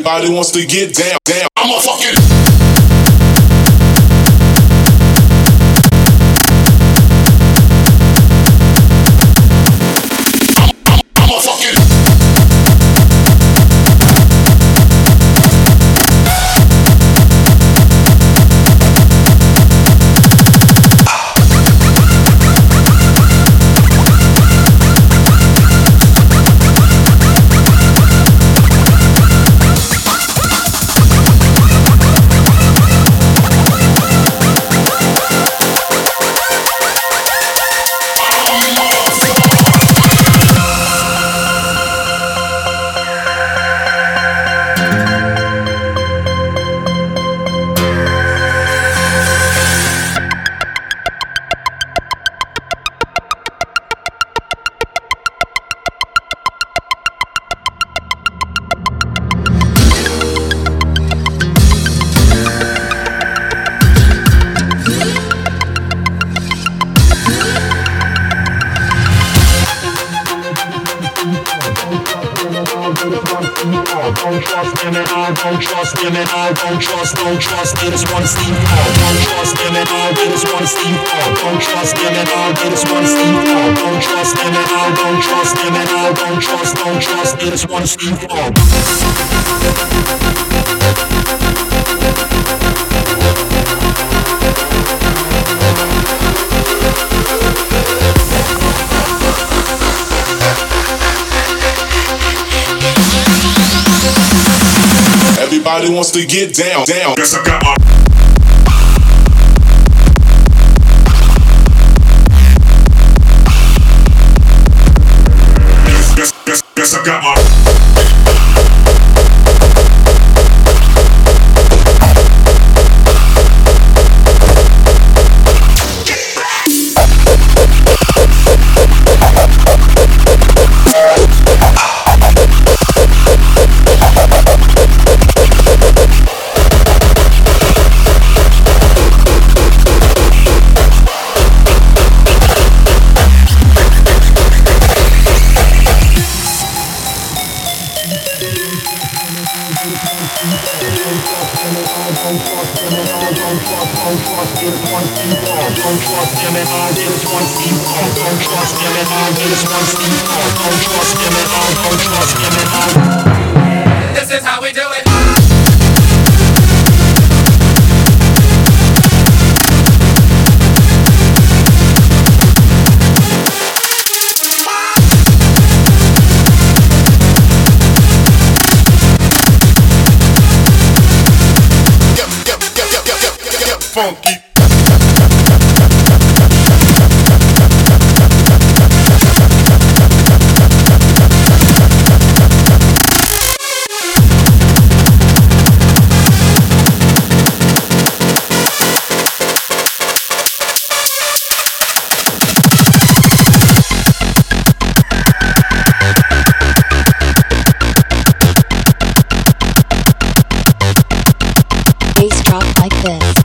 Everybody wants to get down, down. I'm a fucking. Don't trust him at all, don't trust him at all, don't trust, they just wanna see you fall. Don't trust him at all, they just wanna see you fall. Don't trust him at all, they just wanna see you fall. Don't trust him at all, don't trust him at all, don't trust, they just wanna see you fall. Everybody wants to get down, down. Guess I got my. Guess I got my. This is how we do it. Funky. Bass drop like this.